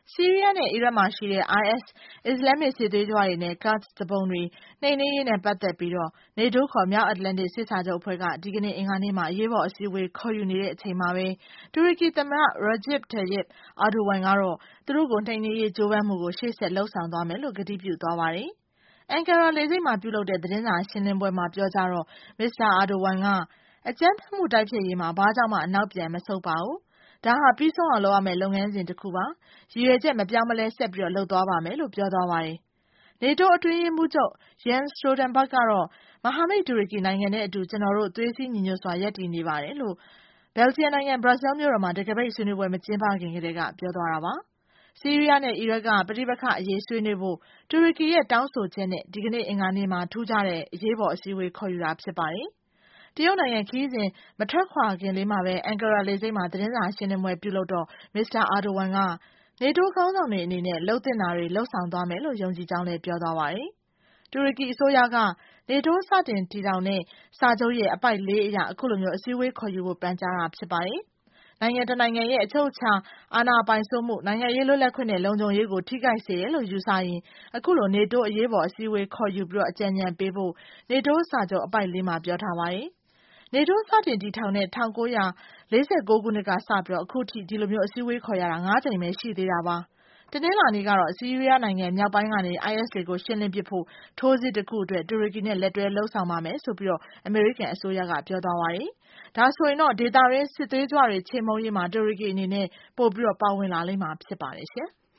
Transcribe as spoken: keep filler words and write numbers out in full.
ဆီးရီးယားနဲ့အီရတ်မှာရှိတဲ့ အိုင်အက်စ် အစ္စလာမစ်စစ်သွေးကြွတွေနဲ့ Kurds သူပုန်တွေနှိမ်နင်းရေးနဲ့ပတ်သက်ပြီး နေတိုးခေါ်မြောက်အတ္တလန်တိတ်စစ်စာချုပ်အဖွဲ့ကဒီကနေ့အင်္ဂါနေ့မှာအရေးပေါ်အစည်းအဝေးခေါ်ယူနေတဲ့အချိန်မှာပဲတူရကီသမ္မတ Recep Tayyip Erdogan ကတော့သူတို့ကိုနှိမ်နင်းရေးကြိုးပမ်းမှုကိုရှေ့ဆက်လုပ်ဆောင်သွားမယ်လို့ကတိပြုသွားပါတယ်။အန်ကာရာလေဆိပ်မှာပြုလုပ်တဲ့သတင်းစာရှင်းလင်းပွဲမှာပြောကြားတော့ မစ္စတာ Erdogan ကအကြမ်းဖက်မှုတိုက်ဖျက်ရေးမှာဘာကြောင့်မှအနောက်ပြန်မဆုတ်ပါဘူး။ဒါဟာပြီးဆုံးအောင်လုပ်ရမယ့်လုပ်ငန်းစဉ်တစ်ခုပါ။ရည်ရွယ်ချက်မပြောင်းမလဲဆက်ပြီးလုပ်သွားပါမယ်လို့ပြောသွားပါတယ်။နေတိုးအတွင်းရေးမှူးချုပ် Jens Stoltenberg ကတော့မဟာမိတ်တူရကီနိုင်ငံနဲ့အတူကျွန်တော်တို့သွေးစည်းညီညွတ်စွာရပ်တည်နေပါတယ်လို့ဘယ်လ်ဂျီယံနိုင်ငံဘရပ်ဆဲလ်မြို့တော်မှာတံခါးပိတ်ဆွေးနွေးပွဲမကျင်းပခင်ကတည်းကပြောသွားတာပါ။ဆီးရီးယားနဲ့အီရတ်ကပဋိပက္ခအရေးဆွေးနွေးဖို့တူရကီရဲ့တောင်းဆိုချက်နဲ့ဒီကနေ့အင်္ဂါနေ့မှာထူးခြားတဲ့အရေးပေါ်အစည်းအဝေးခေါ်ယူတာဖြစ်ပါတယ်။တရုတ်နိုင်ငံခရီးစဉ်မထွက်ခွာခင်လေးမှာပဲအန်ကာရာလေဆိပ်မှာသတင်းစာရှင်းလင်းပွဲပြုလုပ်တော့မစ္စတာ Erdogan ကနေတိုးခေါင်းဆောင်တွေအနေနဲ့လှုပ်သင့်တာတွေလှုပ်ဆောင်သွားမယ်လို့ယုံကြည်ကြောင်းလည်းပြောသွားပါတယ်။တူရကီအစိုးရကနေတိုးစတင်တည်ထောင်တဲ့စာချုပ်ရဲ့အပိုဒ်လေးအရအခုလိုမျိုးအစည်းအဝေးခေါ်ယူဖို့ပန်ကြားတာဖြစ်ပါတယ်။နိုင်ငံတနိုင်ငံရဲ့အချုပ်အခြာအာဏာပိုင်စိုးမှုနိုင်ငံရေးလွတ်လပ်ခွင့်နဲ့လုံခြုံရေးကိုထိခိုက်စေတယ်လို့ယူဆရင်အခုလိုနေတိုးအရေးပေါ်အစည်းအဝေးခေါ်ယူပြီးအကြံဉာဏ်ပေးဖို့နေတိုးစာချုပ်အပိုဒ်လေးမှာပြောထားပါတယ်။နေတိုးစတင်တည်ထောင်တဲ့၁၉၄၉ခုနှစ်ကစပြီးအခုထိဒီလိုမျိုးအစည်းအဝေးခေါ်ရတာငါးကြိမ်ပဲရှိသေးတာပါ။တနင်္လာနေ့ကတော့ဆီးရီးယားနိုင်ငံမြောက်ပိုင်းကနေ အိုင်အက်စ်တွေကိုရှင်းလင်းပစ်ဖို့ထိုးစစ်တစ်ခုအတွက်တူရကီနဲ့လက်တွဲလုပ်ဆောင်ပါမယ်ဆိုပြီးအမေရိကန်အစိုးရကပြောသွားပါတယ်။ဒါဆိုရင်တော့ဒေသတွင်းစစ်သွေးကြွတွေချေမှုန်းရေးမှာတူရကီအနေနဲ့ပိုပြီးပါဝင်လာလိမ့်မှာဖြစ်ပါတယ်ရှင်။